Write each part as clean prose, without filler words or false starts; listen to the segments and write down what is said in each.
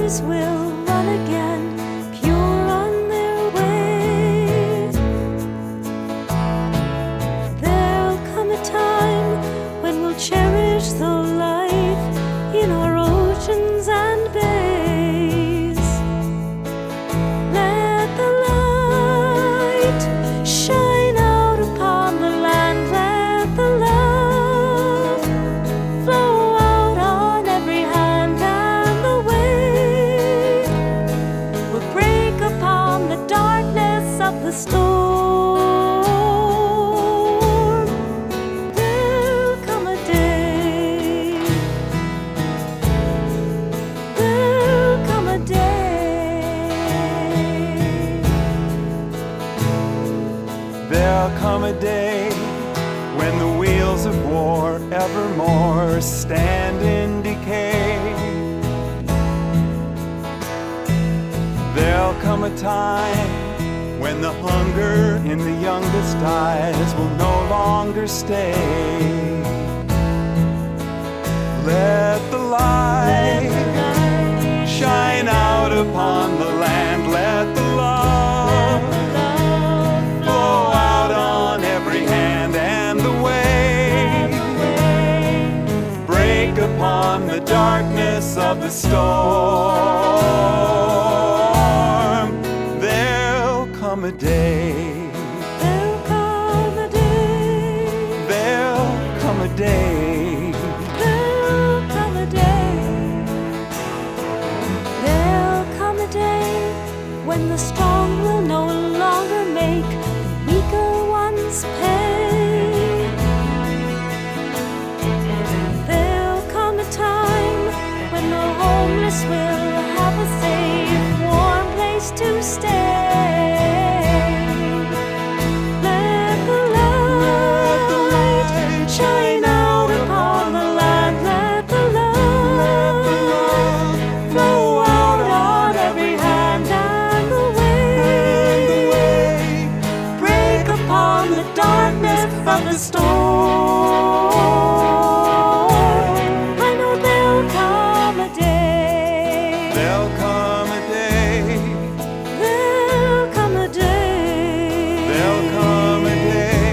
eyes will run again, pure on their way. There'll come a time when we'll cherish the life in our oceans and bays. Let the light shine out upon the land, let the love flow out on every hand and the way. We'll break upon the darkness of the storm. There'll come a day, there'll come a day. There'll come a day when the wheels of war evermore stand in decay. There'll come a time when the hunger in the youngest eyes will no longer stay. Let the light shine out upon the land, let the love flow out on every hand and the way. Break upon the darkness of the storm. There'll come a day, There'll come a day, there'll come a day. there'll come a day. There'll come a day when the strong will no longer make the weaker ones pay. There'll come a time when the homeless will have a safe, warm place to stay. Let the light shine out upon the land, let the love flow out on every hand and the way. Break upon the darkness of the storm. I know there'll come a day, There'll come a day, there'll come a day, there'll come a day.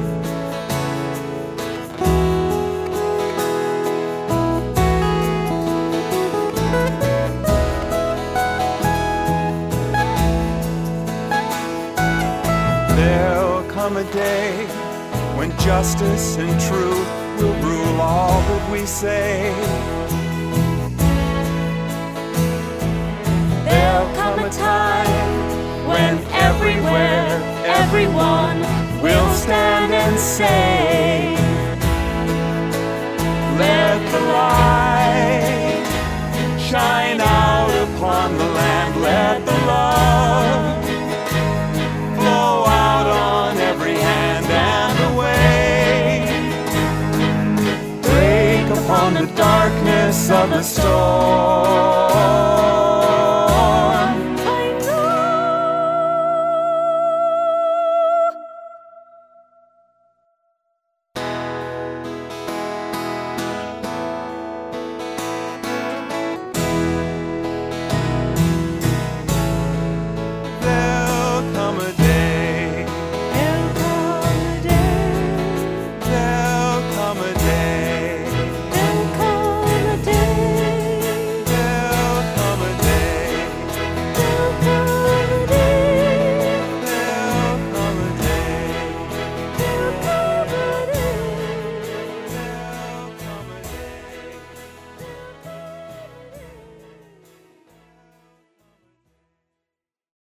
There'll come a day when justice and truth will rule all that we say. There'll come a time when everywhere, everyone will stand and say, Let the light shine out upon the land, let the love flow out on every hand and the way. Break upon the darkness of the storm.